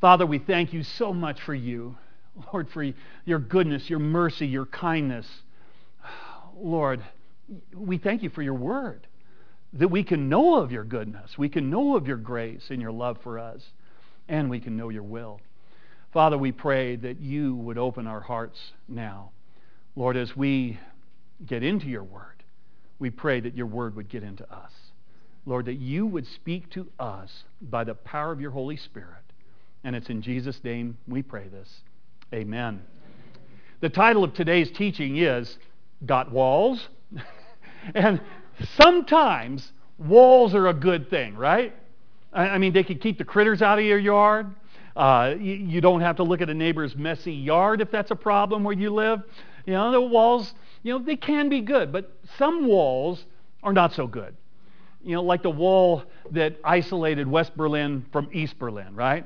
Father, we thank you so much for you, Lord, for your goodness, your mercy, your kindness. Lord, we thank you for your word, that we can know of your goodness, we can know of your grace and your love for us, and we can know your will. Father, we pray that you would open our hearts now. Lord, as we get into your word, we pray that your word would get into us. Lord, that you would speak to us by the power of your Holy Spirit. And it's in Jesus' name we pray this. Amen. The title of today's teaching is Got Walls? And sometimes walls are a good thing, right? I mean, they can keep the critters out of your yard. You don't have to look at a neighbor's messy yard if that's a problem where you live. You know, the walls, they can be good, but some walls are not so good. Like the wall that isolated West Berlin from East Berlin, right?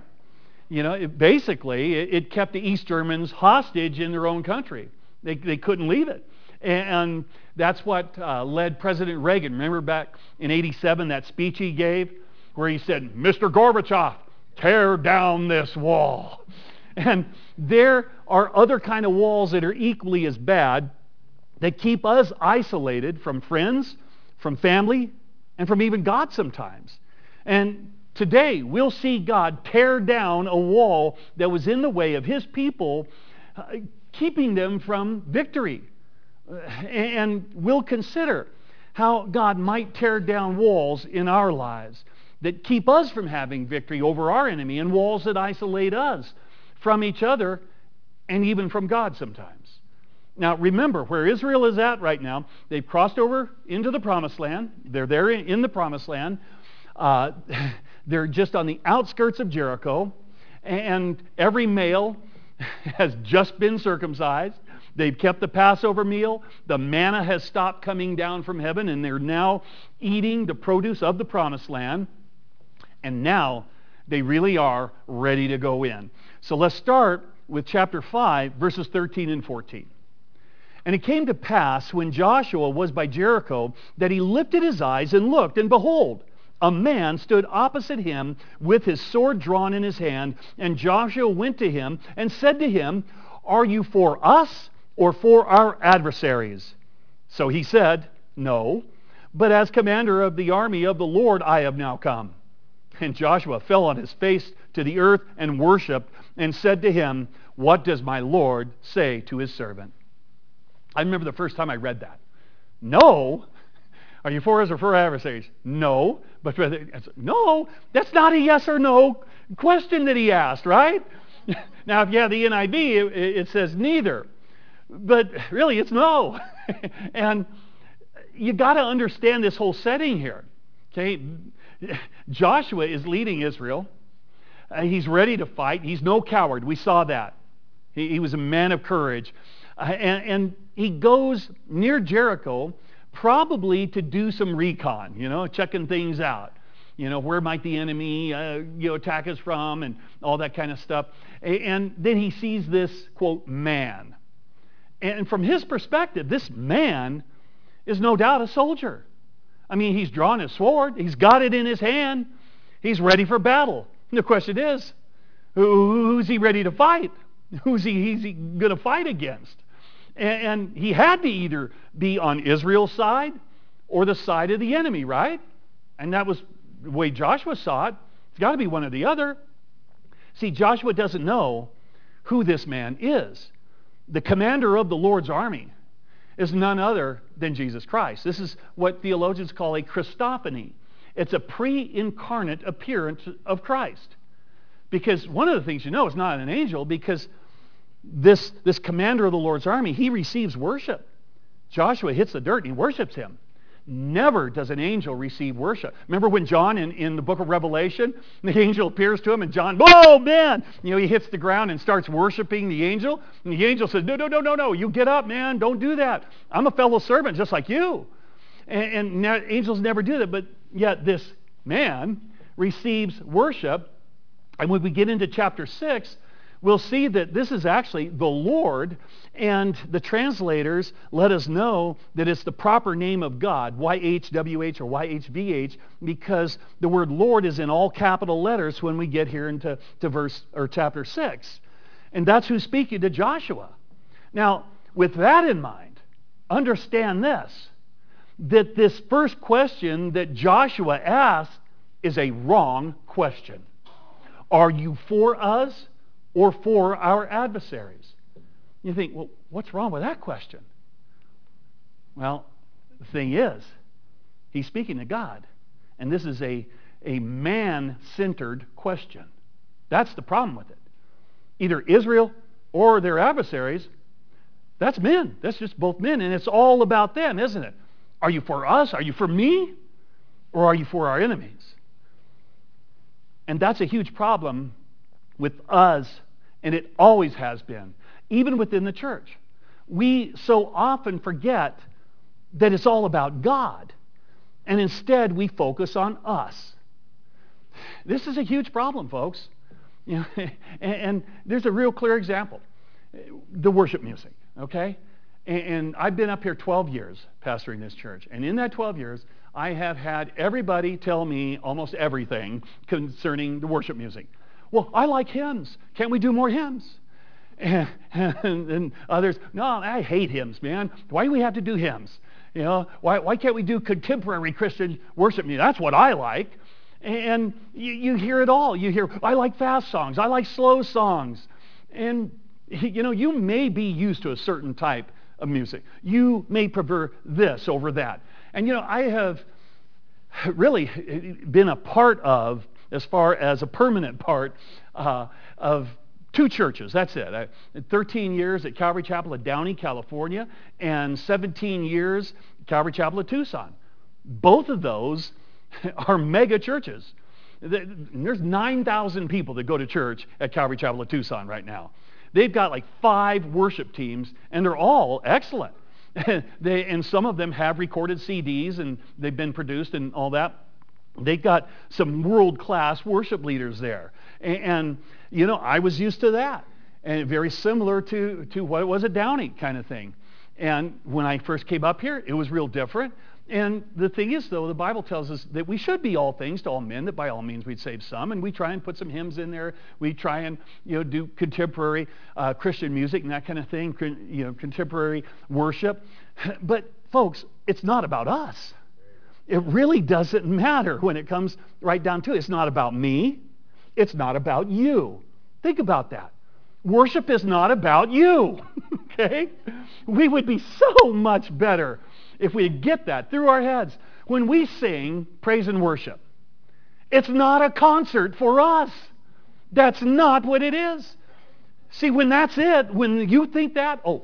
It kept the East Germans hostage in their own country. They couldn't leave it. And that's what led President Reagan. Remember back in '87, that speech he gave where he said, "Mr. Gorbachev, tear down this wall." And there are other kind of walls that are equally as bad that keep us isolated from friends, from family, and from even God sometimes. And today we'll see God tear down a wall that was in the way of his people, keeping them from victory. And we'll consider how God might tear down walls in our lives that keep us from having victory over our enemy, and walls that isolate us from each other and even from God sometimes. Now remember where Israel is at right now. They've crossed over into the Promised Land. They're there in the Promised Land. They're just on the outskirts of Jericho, and every male has just been circumcised. They've kept the Passover meal. The manna has stopped coming down from heaven, and they're now eating the produce of the Promised Land. And now they really are ready to go in. So let's start with chapter 5, verses 13 and 14. And it came to pass when Joshua was by Jericho that he lifted his eyes and looked, and behold, a man stood opposite him with his sword drawn in his hand. And Joshua went to him and said to him, "Are you for us or for our adversaries?" So he said, "No, but as commander of the army of the Lord I have now come." And Joshua fell on his face to the earth and worshipped and said to him, "What does my Lord say to his servant?" I remember the first time I read that. No. Are you for us or for our adversaries? No. But no, that's not a yes or no question that he asked, right? Now, if you have the NIV, it says neither. But really, it's no. And you got to understand this whole setting here. Okay? Joshua is leading Israel. He's ready to fight. He's no coward. We saw that. He was a man of courage. And he goes near Jericho probably to do some recon, checking things out. Where might the enemy attack us from, and all that kind of stuff. And then he sees this, quote, man. And from his perspective, this man is no doubt a soldier. I mean, he's drawn his sword. He's got it in his hand. He's ready for battle. And the question is, who's he ready to fight? Who's he going to fight against? And he had to either be on Israel's side or the side of the enemy, right? And that was the way Joshua saw it. It's got to be one or the other. See, Joshua doesn't know who this man is. The commander of the Lord's army is none other than Jesus Christ. This is what theologians call a Christophany. It's a pre-incarnate appearance of Christ. Because one of the things it's not an angel, because this commander of the Lord's army, he receives worship. Joshua hits the dirt and he worships him. Never does an angel receive worship. Remember when John in the book of Revelation, the angel appears to him and John, oh man, he hits the ground and starts worshiping the angel. And the angel says, no, you get up, man, don't do that. I'm a fellow servant just like you. And angels never do that, but yet this man receives worship. And when we get into chapter 6, we'll see that this is actually the Lord, and the translators let us know that it's the proper name of God, YHWH or YHVH, because the word Lord is in all capital letters when we get here into verse or chapter 6. And that's who's speaking to Joshua. Now, with that in mind, understand this, that this first question that Joshua asked is a wrong question. Are you for us or for our adversaries? You think, well, what's wrong with that question? Well, the thing is, he's speaking to God. And this is a man-centered question. That's the problem with it. Either Israel or their adversaries, that's men. That's just both men. And it's all about them, isn't it? Are you for us? Are you for me? Or are you for our enemies? And that's a huge problem with us, and it always has been, even within the church. We so often forget that it's all about God, and instead we focus on us. This is a huge problem, folks. You know, and there's a real clear example. The worship music, okay? And I've been up here 12 years pastoring this church, and in that 12 years, I have had everybody tell me almost everything concerning the worship music. Well, I like hymns. Can't we do more hymns? And others, no, I hate hymns, man. Why do we have to do hymns? You know, why can't we do contemporary Christian worship music? That's what I like. And you hear it all. You hear, I like fast songs. I like slow songs. And, you know, you may be used to a certain type of music. You may prefer this over that. And, you know, I have really been a part of, as far as a permanent part, of two churches. That's it. 13 years at Calvary Chapel of Downey, California, and 17 years at Calvary Chapel of Tucson. Both of those are mega churches. There's 9,000 people that go to church at Calvary Chapel of Tucson right now. They've got like 5 worship teams, and they're all excellent. And some of them have recorded CDs, and they've been produced and all that. They've got some world-class worship leaders there. And you know, I was used to that. And very similar to what it was at Downey kind of thing. And when I first came up here, it was real different. And the thing is, though, the Bible tells us that we should be all things to all men, that by all means we'd save some. And we try and put some hymns in there. We try and, you know, do contemporary Christian music and that kind of thing, you know, contemporary worship. But, folks, it's not about us. It really doesn't matter when it comes right down to it. It's not about me. It's not about you. Think about that. Worship is not about you, okay? We would be so much better if we get that through our heads. When we sing praise and worship, it's not a concert for us. That's not what it is. See, when that's it, when you think that, oh,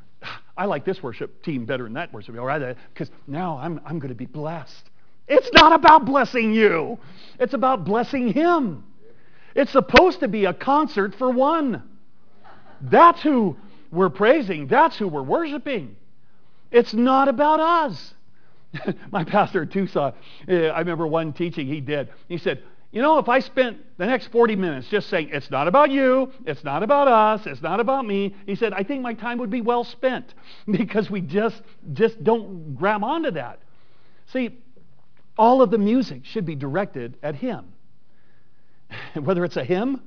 I like this worship team better than that worship team, all right, because now I'm going to be blessed. It's not about blessing you. It's about blessing Him. It's supposed to be a concert for one. That's who we're praising. That's who we're worshiping. It's not about us. My pastor at Tucson, I remember one teaching he did. He said, you know, if I spent the next 40 minutes just saying, it's not about you, it's not about us, it's not about me, he said, I think my time would be well spent, because we just don't grab onto that. See, all of the music should be directed at Him. Whether it's a hymn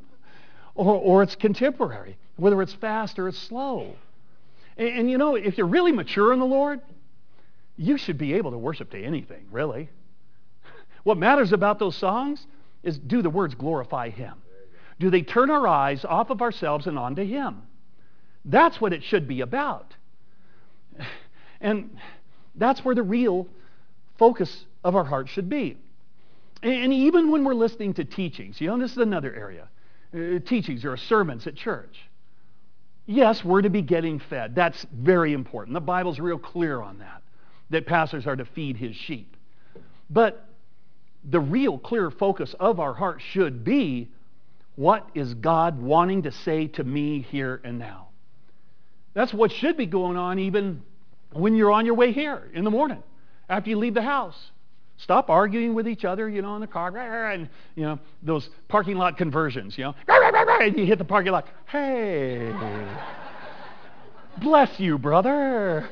or it's contemporary, whether it's fast or it's slow. And you know, if you're really mature in the Lord, you should be able to worship to anything, really. What matters about those songs is, do the words glorify Him? Do they turn our eyes off of ourselves and onto Him? That's what it should be about. And that's where the real focus of our heart should be. And even when we're listening to teachings, you know, this is another area. Teachings or sermons at church. Yes, we're to be getting fed. That's very important. The Bible's real clear on that pastors are to feed His sheep. But the real clear focus of our heart should be, what is God wanting to say to me here and now? That's what should be going on even when you're on your way here in the morning, after you leave the house. Stop arguing with each other, in the car, and, those parking lot conversions, and you hit the parking lot. Hey, bless you, brother.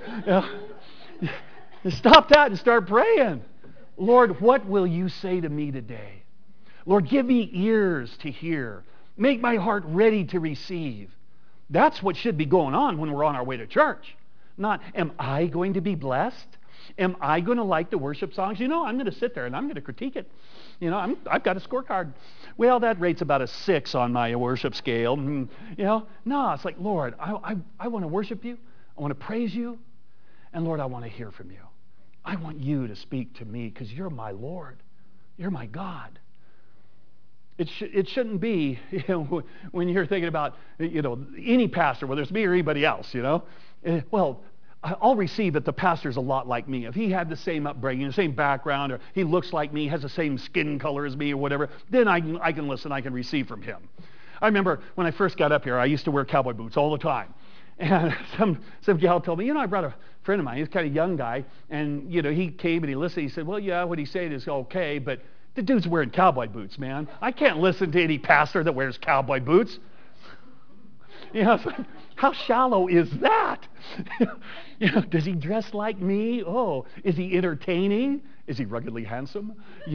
Stop that and start praying. Lord, what will you say to me today? Lord, give me ears to hear. Make my heart ready to receive. That's what should be going on when we're on our way to church. Not, am I going to be blessed? Am I going to like the worship songs? I'm going to sit there and I'm going to critique it. I've got a scorecard. Well, that rate's about a 6 on my worship scale. No, it's like, Lord, I want to worship you. I want to praise you. And Lord, I want to hear from you. I want you to speak to me because you're my Lord. You're my God. It shouldn't be, when you're thinking about, any pastor, whether it's me or anybody else, well, I'll receive that the pastor's a lot like me. If he had the same upbringing, the same background, or he looks like me, has the same skin color as me or whatever, then I can listen, I can receive from him. I remember when I first got up here, I used to wear cowboy boots all the time. And some gal told me, I brought a friend of mine, he's kind of a young guy, and, he came and he listened, he said, well, yeah, what he's saying is okay, but the dude's wearing cowboy boots, man. I can't listen to any pastor that wears cowboy boots. It's like, how shallow is that? Does he dress like me? Oh, is he entertaining? Is he ruggedly handsome?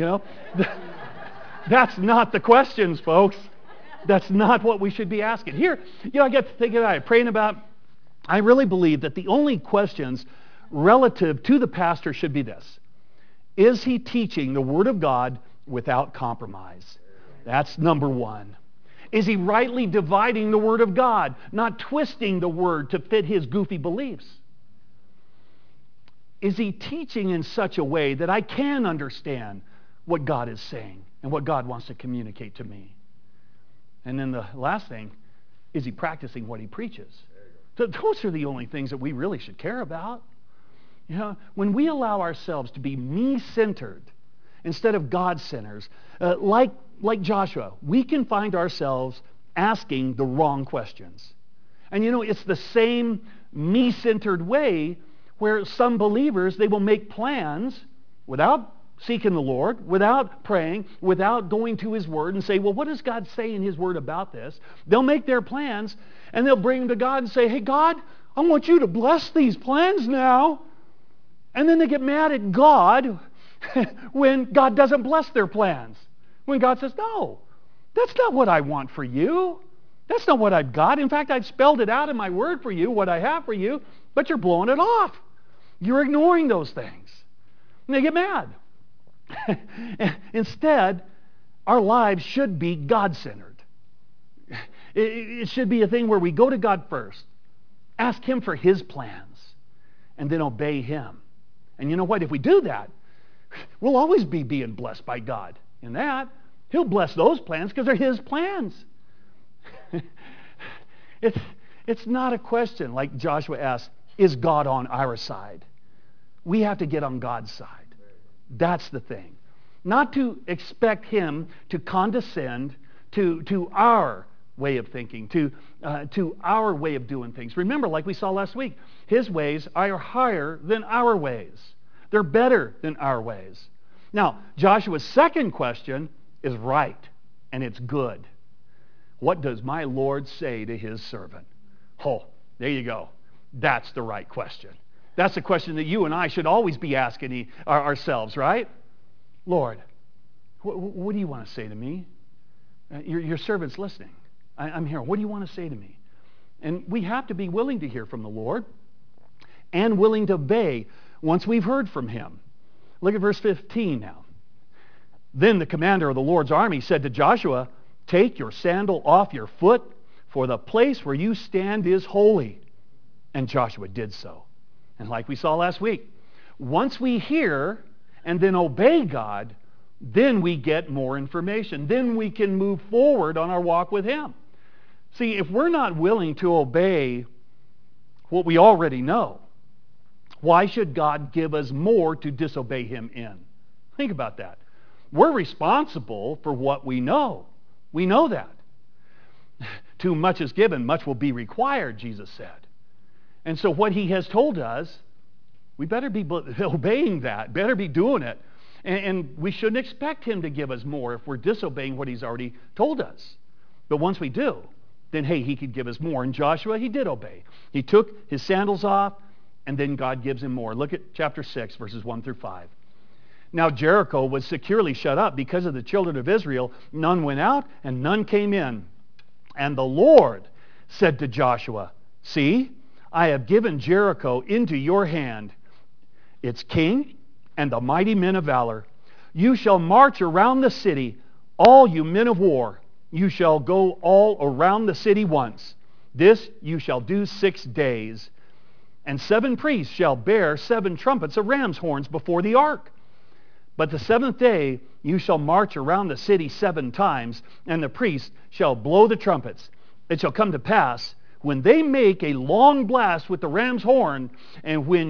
That's not the questions, folks. That's not what we should be asking. Here, I get to thinking about it, praying about, I really believe that the only questions relative to the pastor should be this. Is he teaching the Word of God without compromise? That's number one. Is he rightly dividing the Word of God, not twisting the Word to fit his goofy beliefs? Is he teaching in such a way that I can understand what God is saying and what God wants to communicate to me? And then the last thing, is he practicing what he preaches? So those are the only things that we really should care about. When we allow ourselves to be me-centered instead of God-centered, like Joshua, we can find ourselves asking the wrong questions. And it's the same me-centered way where some believers, they will make plans without seeking the Lord, without praying, without going to His Word and say, well, what does God say in His Word about this? They'll make their plans and they'll bring them to God and say, hey, God, I want you to bless these plans now. And then they get mad at God when God doesn't bless their plans. When God says, no, that's not what I want for you. That's not what I've got. In fact, I've spelled it out in my Word for you, what I have for you, but you're blowing it off. You're ignoring those things. And they get mad. Instead, our lives should be God-centered. It should be a thing where we go to God first, ask Him for His plans, and then obey Him. And you know what? If we do that, we'll always be being blessed by God. In that, He'll bless those plans because they're His plans. It's not a question like Joshua asked, is God on our side? We have to get on God's side. That's the thing. Not to expect Him to condescend to our way of thinking, to our way of doing things. Remember, like we saw last week, His ways are higher than our ways. They're better than our ways. Now, Joshua's second question is right, and it's good. What does my Lord say to His servant? Oh, there you go. That's the right question. That's the question that you and I should always be asking ourselves, right? Lord, what do you want to say to me? Your servant's listening. I'm here. What do you want to say to me? And we have to be willing to hear from the Lord and willing to obey once we've heard from Him. Look at verse 15 now. Then the commander of the Lord's army said to Joshua, take your sandal off your foot, for the place where you stand is holy. And Joshua did so. And like we saw last week, once we hear and then obey God, then we get more information. Then we can move forward on our walk with Him. See, if we're not willing to obey what we already know, why should God give us more to disobey Him in? Think about that. We're responsible for what we know. We know that. Too much is given, much will be required, Jesus said. And so what He has told us, we better be obeying that, better be doing it. And we shouldn't expect him to give us more if we're disobeying what he's already told us. But once we do, then hey, he could give us more. And Joshua, he did obey. He took his sandals off, and then God gives him more. Look at chapter 6, verses 1 through 5. Now Jericho was securely shut up because of the children of Israel. None went out, and none came in. And the Lord said to Joshua, see, I have given Jericho into your hand, its king and the mighty men of valor. You shall march around the city, all you men of war. You shall go all around the city once. This you shall do 6 days. And 7 priests shall bear 7 trumpets of ram's horns before the ark. But the 7th day you shall march around the city 7 times, and the priests shall blow the trumpets. It shall come to pass, when they make a long blast with the ram's horn, and when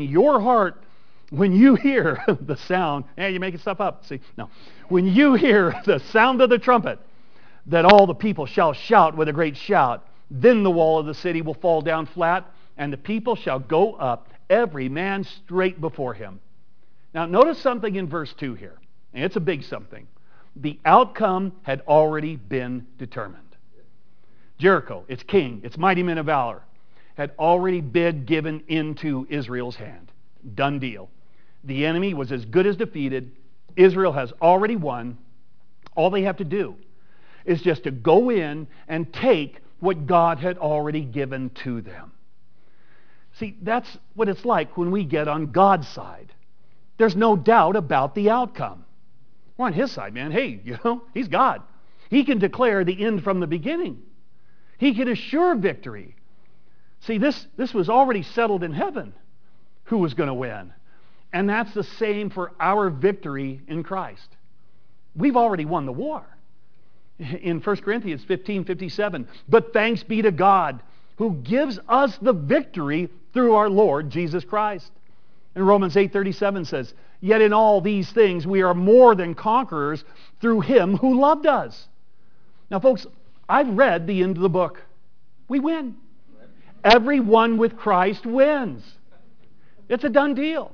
you hear the sound, you're making stuff up, see? No. When you hear the sound of the trumpet, that all the people shall shout with a great shout. Then the wall of the city will fall down flat, and the people shall go up, every man straight before him. Now notice something in verse 2 here, and it's a big something. The outcome had already been determined. Jericho, its king, its mighty men of valor, had already been given into Israel's hand. Done deal. The enemy was as good as defeated. Israel has already won. All they have to do is just to go in and take what God had already given to them. See, that's what it's like when we get on God's side. There's no doubt about the outcome. We're on his side, man. Hey, he's God. He can declare the end from the beginning. He can assure victory. See, this was already settled in heaven, who was going to win. And that's the same for our victory in Christ. We've already won the war. In 1 Corinthians 15:57, but thanks be to God who gives us the victory through our Lord Jesus Christ. And Romans 8:37 says, yet in all these things we are more than conquerors through him who loved us. Now folks, I've read the end of the book. We win. Everyone with Christ wins. It's a done deal.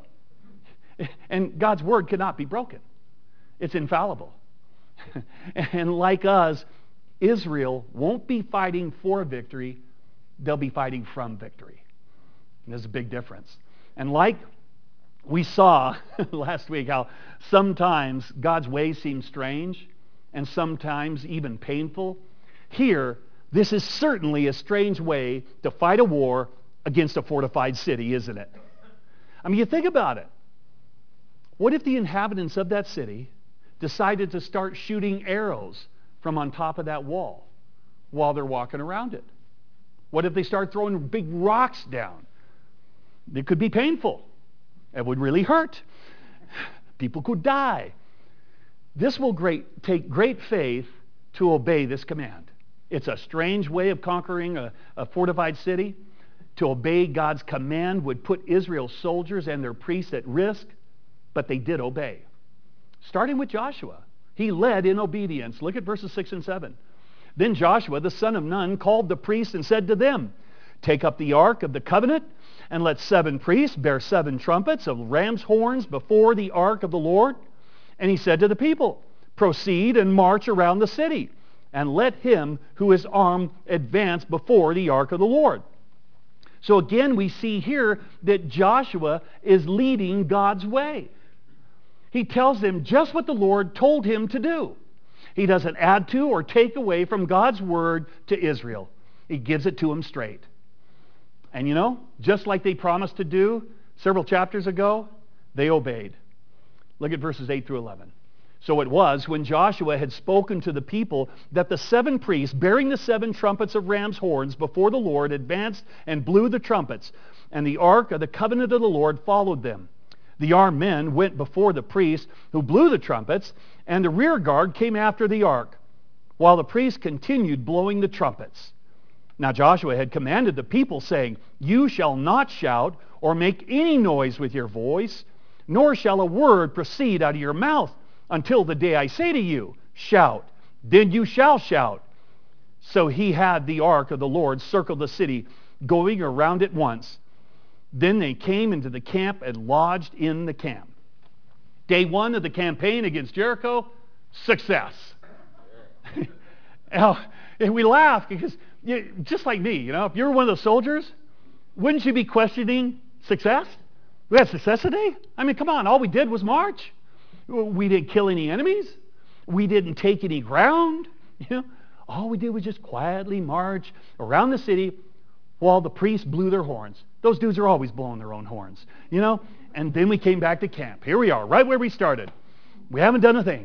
And God's word cannot be broken. It's infallible. And like us, Israel won't be fighting for victory. They'll be fighting from victory. And there's a big difference. And like we saw last week, how sometimes God's ways seem strange and sometimes even painful. Here, this is certainly a strange way to fight a war against a fortified city, isn't it? I mean, you think about it. What if the inhabitants of that city decided to start shooting arrows from on top of that wall while they're walking around it? What if they start throwing big rocks down? It could be painful. It would really hurt. People could die. This will take great faith to obey this command. It's a strange way of conquering a fortified city. To obey God's command would put Israel's soldiers and their priests at risk, but they did obey. Starting with Joshua, he led in obedience. Look at verses 6 and 7. Then Joshua, the son of Nun, called the priests and said to them, take up the ark of the covenant, and let 7 priests bear 7 trumpets of ram's horns before the ark of the Lord. And he said to the people, proceed and march around the city, and let him who is armed advance before the ark of the Lord. So again, we see here that Joshua is leading God's way. He tells them just what the Lord told him to do. He doesn't add to or take away from God's word to Israel. He gives it to them straight. And just like they promised to do several chapters ago, they obeyed. Look at verses 8 through 11. So it was when Joshua had spoken to the people that the 7 priests bearing the 7 trumpets of ram's horns before the Lord advanced and blew the trumpets, and the ark of the covenant of the Lord followed them. The armed men went before the priests who blew the trumpets, and the rear guard came after the ark, while the priests continued blowing the trumpets. Now Joshua had commanded the people, saying, you shall not shout or make any noise with your voice, nor shall a word proceed out of your mouth until the day I say to you, shout. Then you shall shout. So he had the ark of the Lord circle the city, going around it once. Then they came into the camp and lodged in the camp. Day one of the campaign against Jericho, success. Now, and we laugh because, just like me, if you're one of those soldiers, wouldn't you be questioning success? We had success today? I mean, come on, all we did was march. We didn't kill any enemies. We didn't take any ground. All we did was just quietly march around the city while the priests blew their horns. Those dudes are always blowing their own horns, And then we came back to camp. Here we are, right where we started. We haven't done a thing.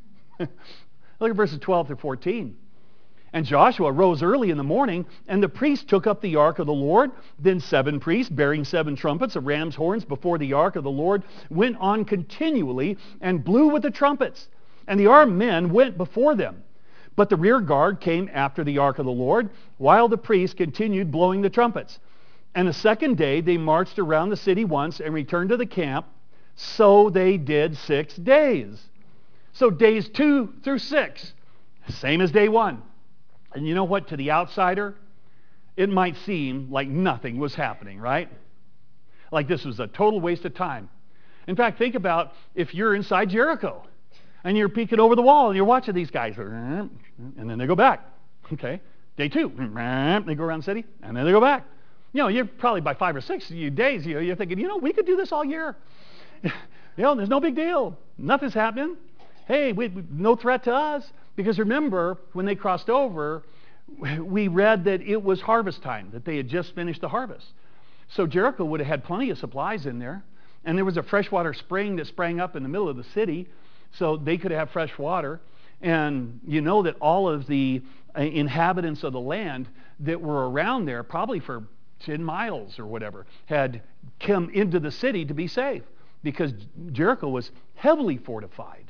Look at verses 12 through 14. And Joshua rose early in the morning, and the priests took up the ark of the Lord. Then 7 priests, bearing 7 trumpets of ram's horns before the ark of the Lord, went on continually and blew with the trumpets. And the armed men went before them. But the rear guard came after the ark of the Lord, while the priests continued blowing the trumpets. And the second day they marched around the city once and returned to the camp. So they did 6 days. So days 2 through 6, same as day 1. And you know what? To the outsider, it might seem like nothing was happening, right? Like this was a total waste of time. In fact, think about if you're inside Jericho and you're peeking over the wall and you're watching these guys, and then they go back. Okay, day 2, they go around the city, and then they go back. You're probably by 5 or 6 days, you're thinking, we could do this all year. There's no big deal. Nothing's happening. Hey, no threat to us. Because remember, when they crossed over, we read that it was harvest time, that they had just finished the harvest. So Jericho would have had plenty of supplies in there. And there was a freshwater spring that sprang up in the middle of the city, so they could have fresh water. And you know that all of the inhabitants of the land that were around there, probably for 10 miles or whatever, had come into the city to be safe because Jericho was heavily fortified.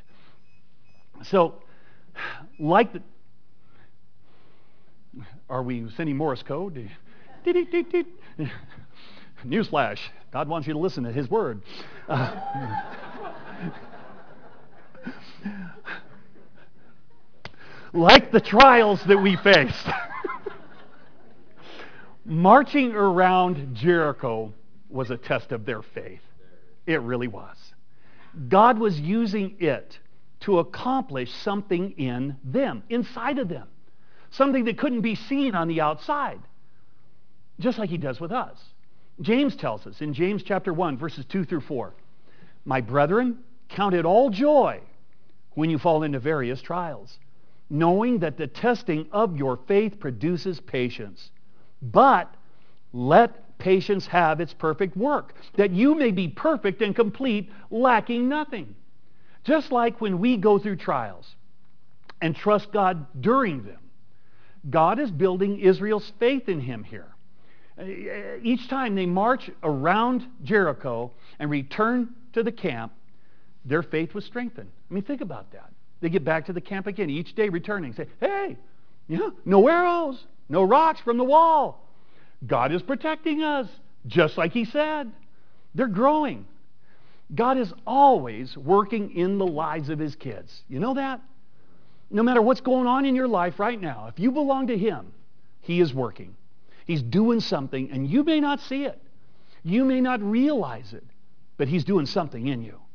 So, are we sending Morse code? Newsflash, God wants you to listen to his word. Like the trials that we faced. Marching around Jericho was a test of their faith. It really was. God was using it to accomplish something in them, inside of them. Something that couldn't be seen on the outside. Just like he does with us. James tells us in James chapter 1, verses 2 through 4, "My brethren, count it all joy when you fall into various trials, knowing that the testing of your faith produces patience. But let patience have its perfect work, that you may be perfect and complete, lacking nothing." Just like when we go through trials and trust God during them, God is building Israel's faith in him here. Each time they march around Jericho and return to the camp, their faith was strengthened. I mean, think about that. They get back to the camp again, each day returning, say, hey, no arrows, no rocks from the wall. God is protecting us, just like he said. They're growing. God is always working in the lives of his kids. You know that? No matter what's going on in your life right now, if you belong to him, he is working. He's doing something, and you may not see it. You may not realize it, but he's doing something in you.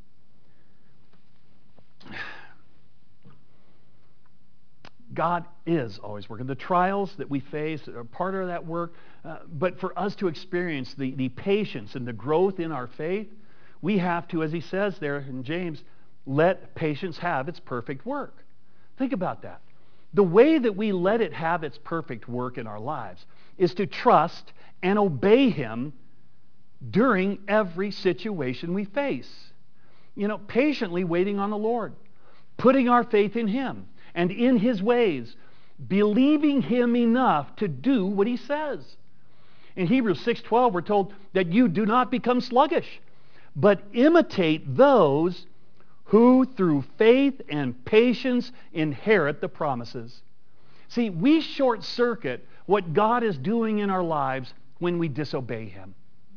God is always working. The trials that we face are part of that work, but for us to experience the patience and the growth in our faith, we have to, as he says there in James, let patience have its perfect work. Think about that. The way that we let it have its perfect work in our lives is to trust and obey him during every situation we face. Patiently waiting on the Lord, putting our faith in him and in his ways, believing him enough to do what he says. In Hebrews 6:12, we're told that you do not become sluggish, but imitate those who through faith and patience inherit the promises. See, we short circuit what God is doing in our lives when we disobey him.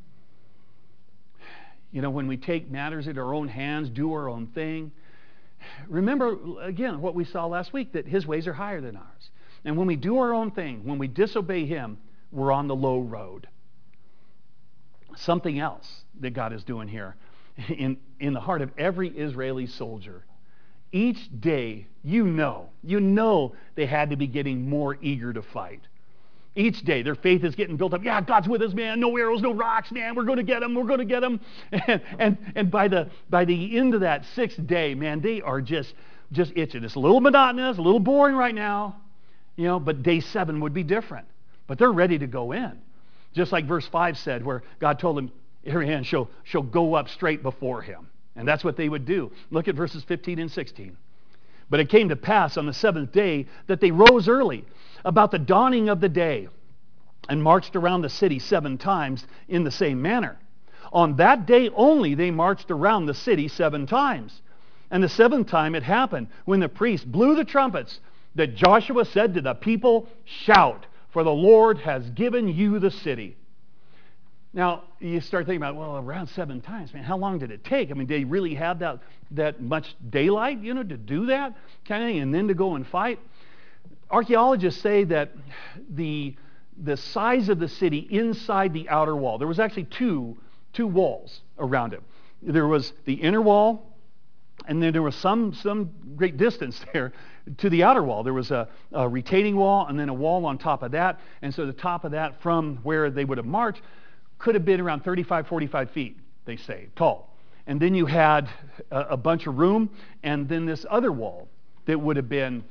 When we take matters into our own hands, do our own thing. Remember, again, what we saw last week, that his ways are higher than ours. And when we do our own thing, when we disobey him, we're on the low road. Something else that God is doing here in the heart of every Israeli soldier. Each day, you know they had to be getting more eager to fight. Each day, their faith is getting built up. Yeah, God's with us, man. No arrows, no rocks, man. We're going to get them. We're going to get them. And by the end of that sixth day, man, they are just itching. It's a little monotonous, a little boring right now, but day 7 would be different. But they're ready to go in. Just like verse 5 said, where God told them, her hand shall go up straight before him. And that's what they would do. Look at verses 15 and 16. But it came to pass on the 7th day that they rose early, about the dawning of the day, and marched around the city 7 times in the same manner. On that day only they marched around the city 7 times. And the 7th time it happened, when the priest blew the trumpets, that Joshua said to the people, "Shout, for the Lord has given you the city." Now, you start thinking about, well, around 7 times, man, how long did it take? I mean, did they really have that much daylight, to do that kind of thing, and then to go and fight? Archaeologists say that the size of the city inside the outer wall, there was actually two walls around it. There was the inner wall, and then there was some great distance there to the outer wall. There was a retaining wall and then a wall on top of that. And so the top of that from where they would have marched could have been around 35, 45 feet, they say, tall. And then you had a bunch of room, and then this other wall that would have been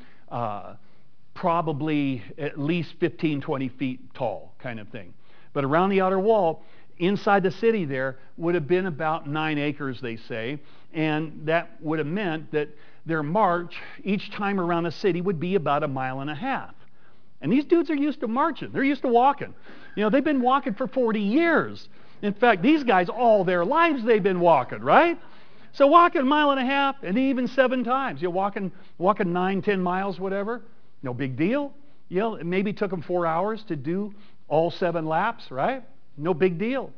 probably at least 15, 20 feet tall kind of thing. But around the outer wall, inside the city there, would have been about 9 acres, they say. And that would have meant that their march each time around the city would be about 1.5 miles. And these dudes are used to marching. They're used to walking. They've been walking for 40 years. In fact, these guys, all their lives they've been walking, right? So walking 1.5 miles and even 7 times. You're walking 9, 10 miles, whatever. No big deal. It maybe took them 4 hours to do all 7 laps, right? No big deal.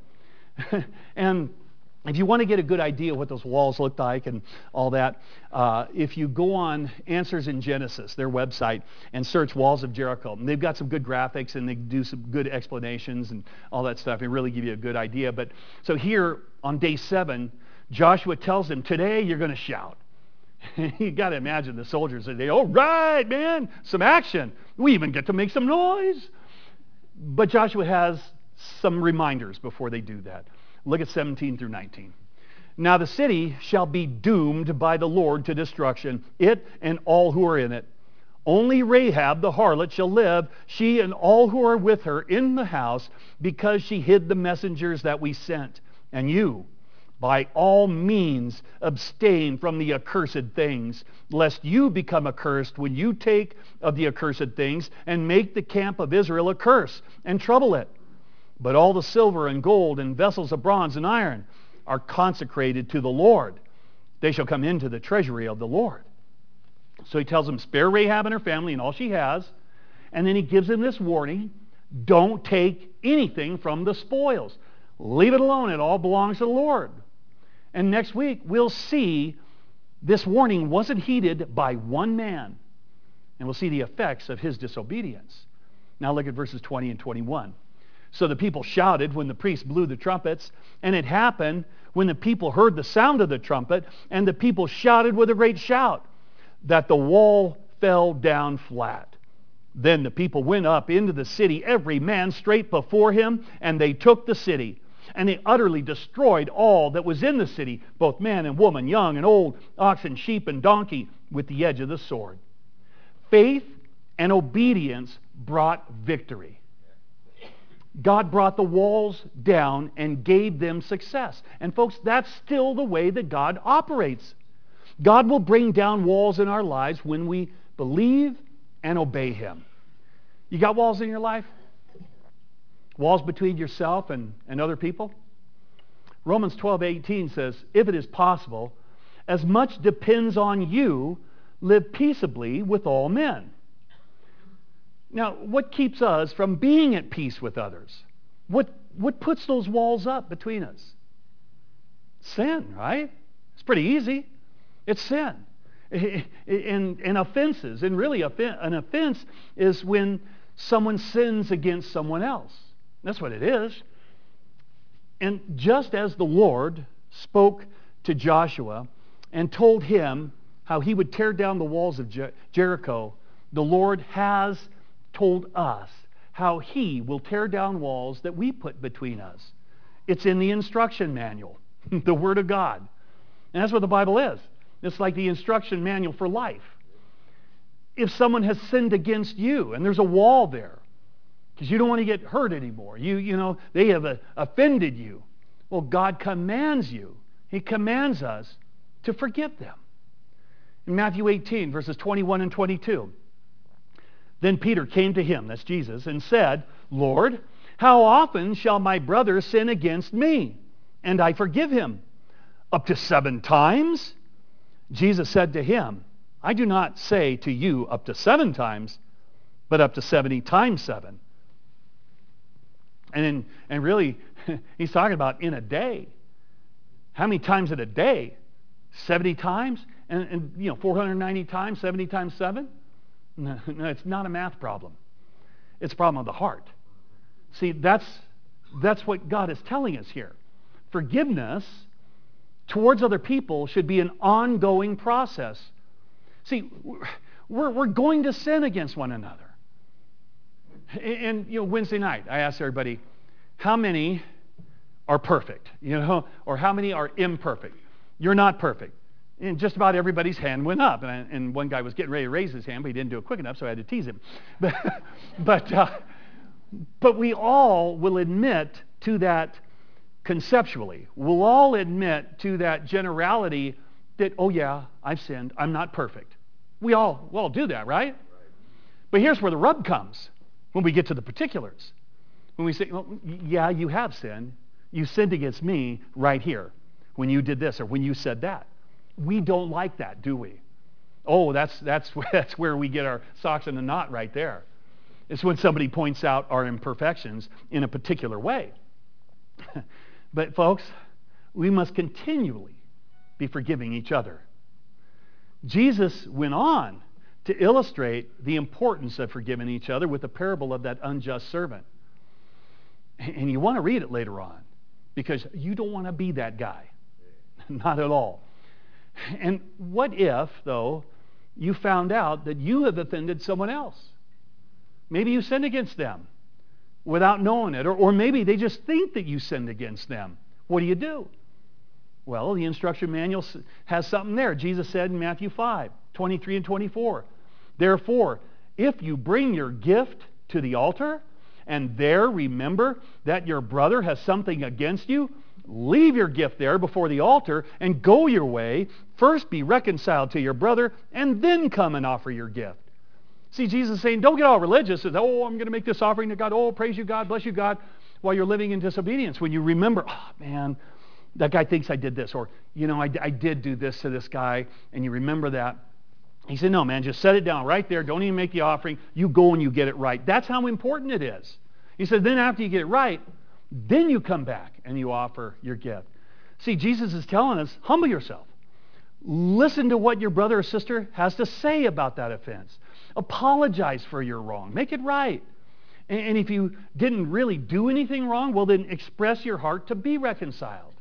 And if you want to get a good idea what those walls look like and all that, if you go on Answers in Genesis, their website, and search Walls of Jericho, and they've got some good graphics and they do some good explanations and all that stuff and really give you a good idea. But so here on day 7, Joshua tells them, today you're going to shout. You got to imagine the soldiers say, all right, man, some action. We even get to make some noise. But Joshua has some reminders before they do that. Look at 17 through 19. Now the city shall be doomed by the Lord to destruction, it and all who are in it. Only Rahab the harlot shall live, she and all who are with her in the house, because she hid the messengers that we sent. And you, by all means, abstain from the accursed things, lest you become accursed when you take of the accursed things and make the camp of Israel a curse and trouble it. But all the silver and gold and vessels of bronze and iron are consecrated to the Lord. They shall come into the treasury of the Lord. So he tells them, spare Rahab and her family and all she has. And then he gives them this warning, don't take anything from the spoils. Leave it alone. It all belongs to the Lord. And next week, we'll see this warning wasn't heeded by one man. And we'll see the effects of his disobedience. Now look at verses 20 and 21. So the people shouted when the priest blew the trumpets, and it happened when the people heard the sound of the trumpet, and the people shouted with a great shout, that the wall fell down flat. Then the people went up into the city, every man straight before him, and they took the city. And they utterly destroyed all that was in the city, both man and woman, young and old, ox and sheep and donkey, with the edge of the sword. Faith and obedience brought victory. God brought the walls down and gave them success. And folks, that's still the way that God operates. God will bring down walls in our lives when we believe and obey him. You got walls in your life? Walls between yourself and other people? Romans 12:18 says, if it is possible, as much depends on you, live peaceably with all men. Now, what keeps us from being at peace with others? What puts those walls up between us? Sin, right? It's pretty easy. It's sin. And offenses. And really, an offense is when someone sins against someone else. That's what it is. And just as the Lord spoke to Joshua and told him how he would tear down the walls of Jericho, the Lord has told us how he will tear down walls that we put between us. It's in the instruction manual, the Word of God. And that's what the Bible is. It's like the instruction manual for life. If someone has sinned against you and there's a wall there because you don't want to get hurt anymore, they have offended you, well, God commands you. He commands us to forgive them. In Matthew 18, verses 21 and 22, then Peter came to him, that's Jesus, and said, Lord, how often shall my brother sin against me, and I forgive him? Up to 7 times? Jesus said to him, I do not say to you up to 7 times, but up to 70 times 7. And really, he's talking about in a day. How many times in a day? 70 times? And 490 times, 70 times 7? No, it's not a math problem. It's a problem of the heart. See, that's what God is telling us here. Forgiveness towards other people should be an ongoing process. See, we're going to sin against one another. And Wednesday night, I asked everybody, how many are perfect? Or how many are imperfect? You're not perfect. And just about everybody's hand went up. And one guy was getting ready to raise his hand, but he didn't do it quick enough, so I had to tease him. But we all will admit to that conceptually. We'll all admit to that generality that, oh yeah, I've sinned. I'm not perfect. We'll all do that, right? But here's where the rub comes when we get to the particulars. When we say, well, yeah, you have sinned. You sinned against me right here when you did this or when you said that. We don't like that, do we? Oh, that's where we get our socks in a knot right there. It's when somebody points out our imperfections in a particular way. But folks, we must continually be forgiving each other. Jesus went on to illustrate the importance of forgiving each other with the parable of that unjust servant. And you want to read it later on because you don't want to be that guy. Not at all. And what if, though, you found out that you have offended someone else? Maybe you sinned against them without knowing it, or maybe they just think that you sinned against them. What do? Well, the instruction manual has something there. Jesus said in Matthew 5, 23 and 24, therefore, if you bring your gift to the altar and there remember that your brother has something against you, leave your gift there before the altar and go your way. First be reconciled to your brother and then come and offer your gift. See, Jesus is saying, don't get all religious. Says, oh, I'm going to make this offering to God. Oh, praise you, God. Bless you, God. While you're living in disobedience. When you remember, oh, man, that guy thinks I did this. Or, I did do this to this guy. And you remember that. He said, no, man, just set it down right there. Don't even make the offering. You go and you get it right. That's how important it is. He said, then after you get it right, then you come back and you offer your gift. See, Jesus is telling us, humble yourself. Listen to what your brother or sister has to say about that offense. Apologize for your wrong. Make it right. And if you didn't really do anything wrong, well, then express your heart to be reconciled.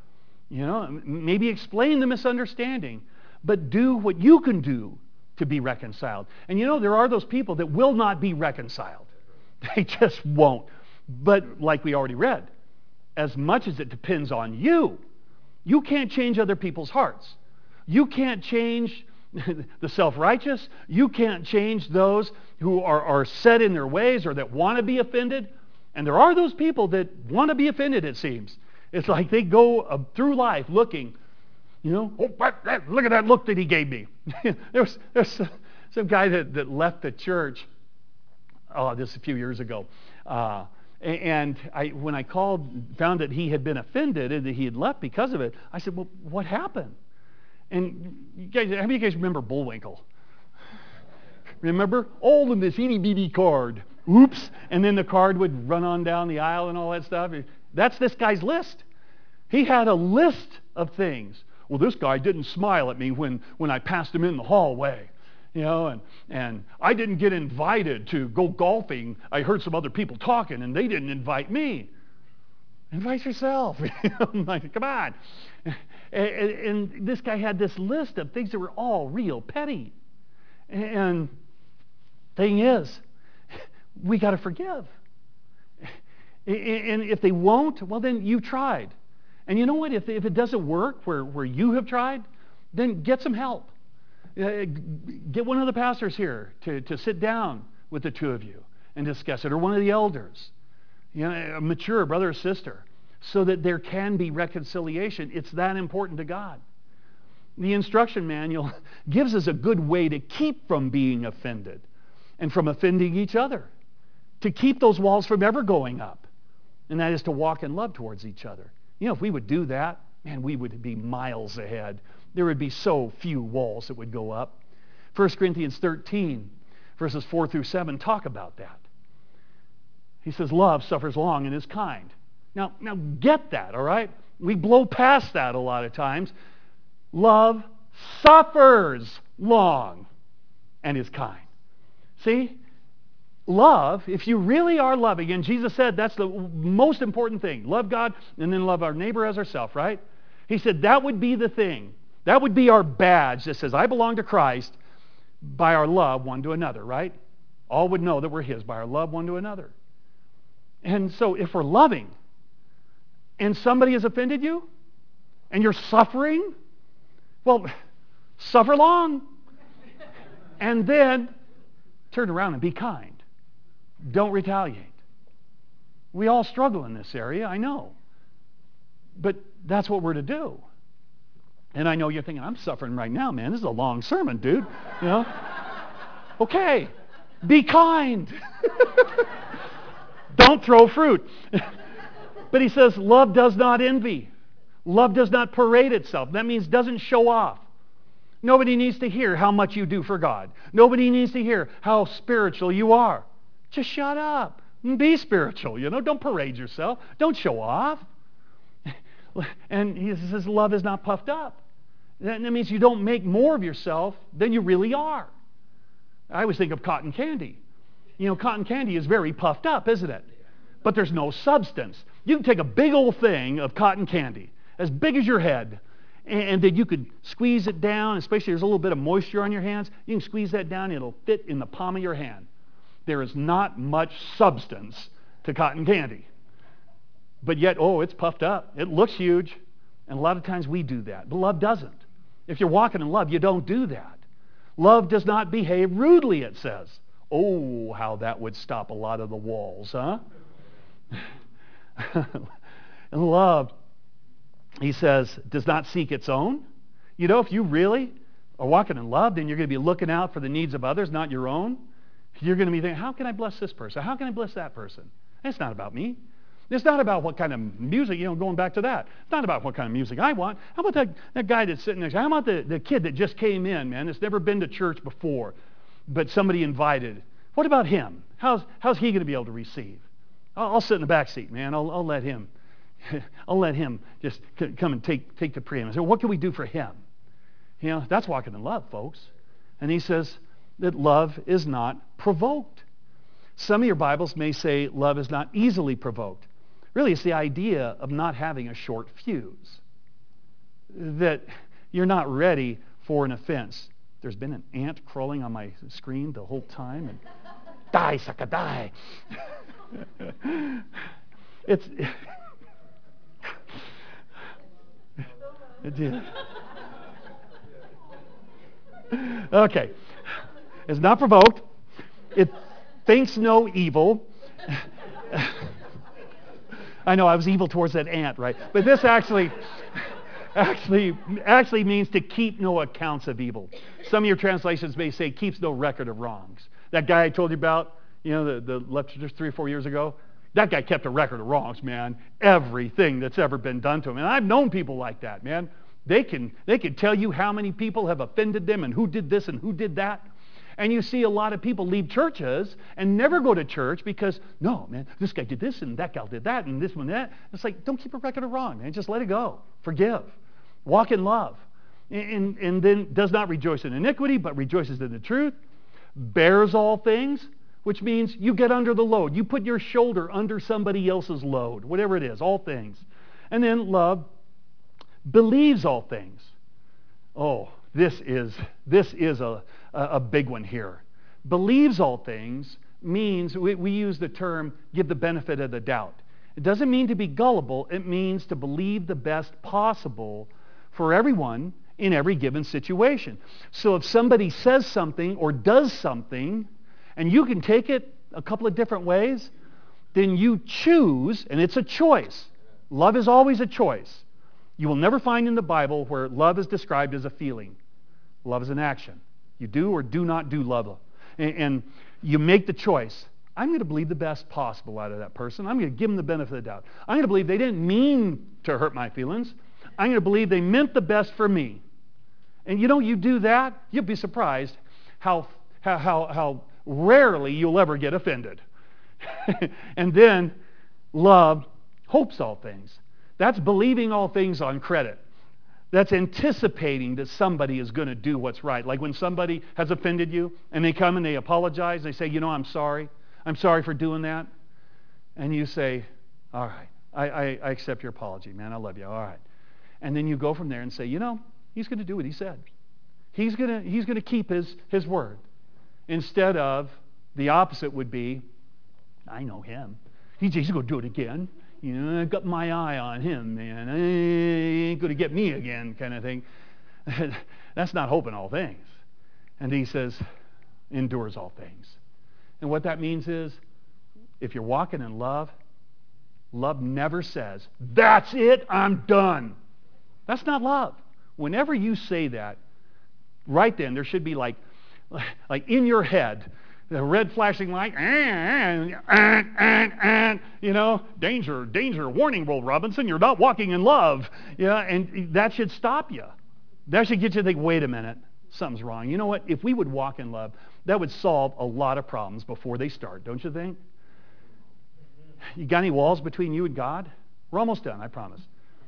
Maybe explain the misunderstanding, but do what you can do to be reconciled. And there are those people that will not be reconciled. They just won't. But like we already read, as much as it depends on you, you can't change other people's hearts. You can't change the self-righteous. You can't change those who are set in their ways or that want to be offended. And there are those people that want to be offended, it seems. It's like they go through life looking, oh, look at that look that he gave me. There's some guy that left the church, this a few years ago. And when I called, found that he had been offended and that he had left because of it, I said, well, what happened? And you guys, how many of you guys remember Bullwinkle? Remember? All in this itty bitty card. Oops. And then the card would run on down the aisle and all that stuff. That's this guy's list. He had a list of things. Well, this guy didn't smile at me when I passed him in the hallway. And I didn't get invited to go golfing. I heard some other people talking and they didn't invite me. Invite yourself. I'm like, come on. And this guy had this list of things that were all real petty. And thing is, we got to forgive. And if they won't, well, then you tried. And you know what? If it doesn't work where you have tried, then get some help. Get one of the pastors here to sit down with the two of you and discuss it, or one of the elders, a mature brother or sister, so that there can be reconciliation. It's that important to God. The instruction manual gives us a good way to keep from being offended and from offending each other, to keep those walls from ever going up, and that is to walk in love towards each other. If we would do that, man, we would be miles ahead. There would be so few walls that would go up. 1 Corinthians 13, verses 4 through 7 talk about that. He says, love suffers long and is kind. Now get that, all right? We blow past that a lot of times. Love suffers long and is kind. See? Love, if you really are loving, and Jesus said that's the most important thing. Love God and then love our neighbor as ourselves, right? He said that would be the thing. That would be our badge that says, I belong to Christ by our love one to another, right? All would know that we're His by our love one to another. And so if we're loving and somebody has offended you and you're suffering, well, suffer long. And then turn around and be kind. Don't retaliate. We all struggle in this area, I know. But that's what we're to do. And I know you're thinking, I'm suffering right now, man. This is a long sermon, dude. Okay, be kind. Don't throw fruit. But he says, love does not envy. Love does not parade itself. That means doesn't show off. Nobody needs to hear how much you do for God. Nobody needs to hear how spiritual you are. Just shut up and be spiritual. Don't parade yourself. Don't show off. And he says, love is not puffed up. That means you don't make more of yourself than you really are. I always think of cotton candy. Cotton candy is very puffed up, isn't it? But there's no substance. You can take a big old thing of cotton candy, as big as your head, and then you could squeeze it down, especially there's a little bit of moisture on your hands. You can squeeze that down, it'll fit in the palm of your hand. There is not much substance to cotton candy. But yet, it's puffed up. It looks huge. And a lot of times we do that. But love doesn't. If you're walking in love, you don't do that. Love does not behave rudely, it says. Oh, how that would stop a lot of the walls, huh? And love, he says, does not seek its own. If you really are walking in love, then you're going to be looking out for the needs of others, not your own. You're going to be thinking, how can I bless this person? How can I bless that person? It's not about me. It's not about what kind of music, going back to that. It's not about what kind of music I want. How about that guy that's sitting next to you? How about the kid that just came in, man, that's never been to church before, but somebody invited? What about him? How's he going to be able to receive? I'll sit in the back seat, man. I'll let him. I'll let him just come and take the preeminence. So what can we do for him? That's walking in love, folks. And he says that love is not provoked. Some of your Bibles may say love is not easily provoked. Really, it's the idea of not having a short fuse. That you're not ready for an offense. There's been an ant crawling on my screen the whole time. And die, sucker, die. It did. Okay. It's not provoked. It thinks no evil. I know I was evil towards that ant, right? But this actually means to keep no accounts of evil. Some of your translations may say keeps no record of wrongs. That guy I told you about, the left just 3 or 4 years ago, that guy kept a record of wrongs, man. Everything that's ever been done to him. And I've known people like that, man. They can tell you how many people have offended them and who did this and who did that. And you see a lot of people leave churches and never go to church because, no, man, this guy did this and that gal did that and this one that. It's like, don't keep a record of wrong, man. Just let it go. Forgive. Walk in love. And then does not rejoice in iniquity, but rejoices in the truth. Bears all things. which means you get under the load. You put your shoulder under somebody else's load, whatever it is, all things. And then love believes all things. Oh, this is a big one here. Believes all things means, we use the term, give the benefit of the doubt. It doesn't mean to be gullible. It means to believe the best possible for everyone in every given situation. So if somebody says something or does something, and you can take it a couple of different ways, then you choose, and it's a choice. Love is always a choice. You will never find in the Bible where love is described as a feeling. Love is an action. You do or do not do love. And you make the choice. I'm going to believe the best possible out of that person. I'm going to give them the benefit of the doubt. I'm going to believe they didn't mean to hurt my feelings. I'm going to believe they meant the best for me. And you do that, you'll be surprised how rarely you'll ever get offended. And then love hopes all things. That's believing all things on credit. That's anticipating that somebody is going to do what's right. Like when somebody has offended you and they come and they apologize, they say, I'm sorry. I'm sorry for doing that. And you say, all right, I accept your apology, man. I love you. All right. And then you go from there and say, he's going to do what he said. He's going to keep his word. Instead of the opposite would be, I know him. He's going to do it again. I've got my eye on him, man. He ain't going to get me again, kind of thing. That's not hoping all things. And he says, endures all things. And what that means is, if you're walking in love, love never says, that's it, I'm done. That's not love. Whenever you say that, right then, there should be like in your head, the red flashing light, danger, warning, Will Robinson, you're not walking in love. And that should stop you. That should get you to think, wait a minute, something's wrong. You know what? If we would walk in love, that would solve a lot of problems before they start, don't you think? You got any walls between you and God? We're almost done, I promise.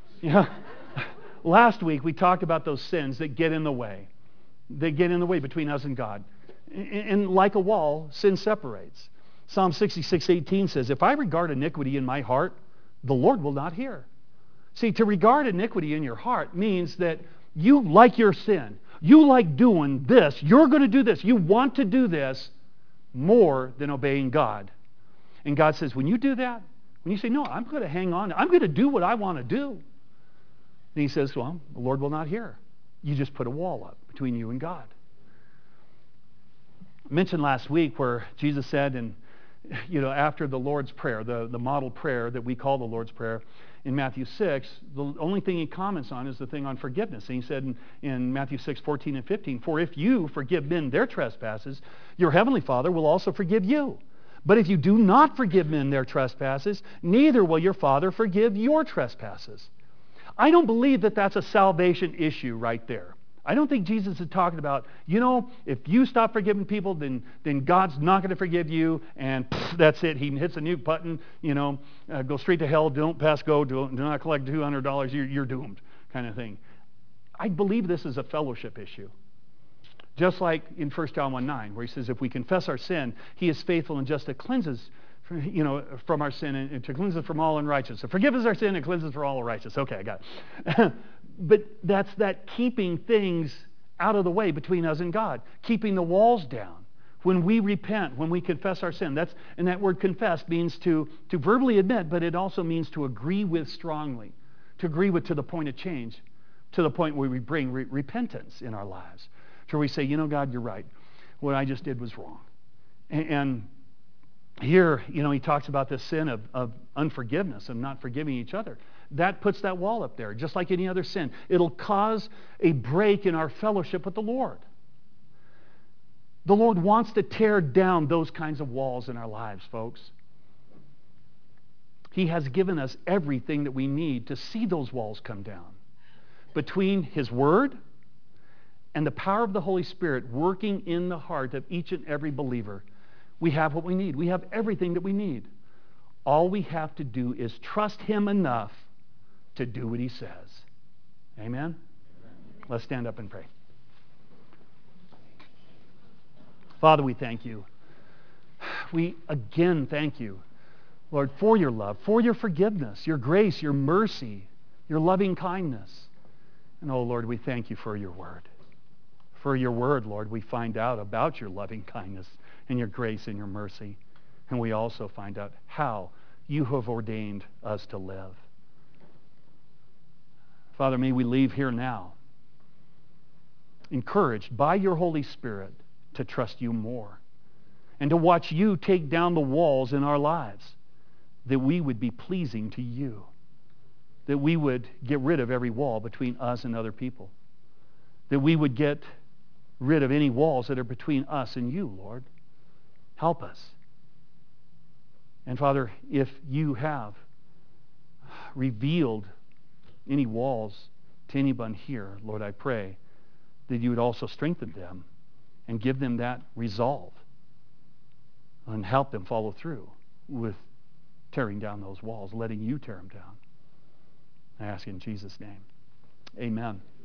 Last week we talked about those sins that get in the way. They get in the way between us and God. And like a wall, sin separates. Psalm 66:18 says, if I regard iniquity in my heart, the Lord will not hear. See, to regard iniquity in your heart means that you like your sin. You like doing this. You're going to do this. You want to do this more than obeying God. And God says, when you do that, when you say, no, I'm going to hang on. I'm going to do what I want to do. And he says, well, the Lord will not hear. You just put a wall up between you and God. I mentioned last week where Jesus said, and after the Lord's Prayer, the model prayer that we call the Lord's Prayer, in Matthew 6, the only thing he comments on is the thing on forgiveness. And he said in Matthew 6, 14 and 15, for if you forgive men their trespasses, your heavenly Father will also forgive you. But if you do not forgive men their trespasses, neither will your Father forgive your trespasses. I don't believe that that's a salvation issue right there. I don't think Jesus is talking about, if you stop forgiving people, then God's not going to forgive you, and that's it. He hits a mute button, go straight to hell, don't pass go, do not collect $200, you're doomed, kind of thing. I believe this is a fellowship issue. Just like in 1 John 1:9, where he says, if we confess our sin, he is faithful and just to cleanse us from our sin and to cleanse us from all unrighteousness. So forgive us our sin and cleanse us from all unrighteousness. Okay, I got it. But that's that keeping things out of the way between us and God, keeping the walls down. When we repent, when we confess our sin, and that word confess means to verbally admit, but it also means to agree with strongly, to agree with to the point of change, to the point where we bring repentance in our lives. So we say, God, you're right. What I just did was wrong. And here, he talks about this sin of unforgiveness and not forgiving each other. That puts that wall up there, just like any other sin. It'll cause a break in our fellowship with the Lord. The Lord wants to tear down those kinds of walls in our lives, folks. He has given us everything that we need to see those walls come down. Between His Word and the power of the Holy Spirit working in the heart of each and every believer, we have what we need. We have everything that we need. All we have to do is trust Him enough to do what He says. Amen? Let's stand up and pray. Father, we thank you. we again thank you, Lord, for your love, for your forgiveness, your grace, your mercy, your loving kindness. And oh, Lord, we thank you for your word. For your word, Lord, we find out about your loving kindness and your grace and your mercy. And we also find out how you have ordained us to live. Father, may we leave here now encouraged by your Holy Spirit to trust you more and to watch you take down the walls in our lives, that we would be pleasing to you, that we would get rid of every wall between us and other people, that we would get rid of any walls that are between us and you, Lord. Help us. And Father, if you have revealed any walls to anyone here, Lord, I pray that you would also strengthen them and give them that resolve and help them follow through with tearing down those walls, letting you tear them down. I ask in Jesus' name. Amen.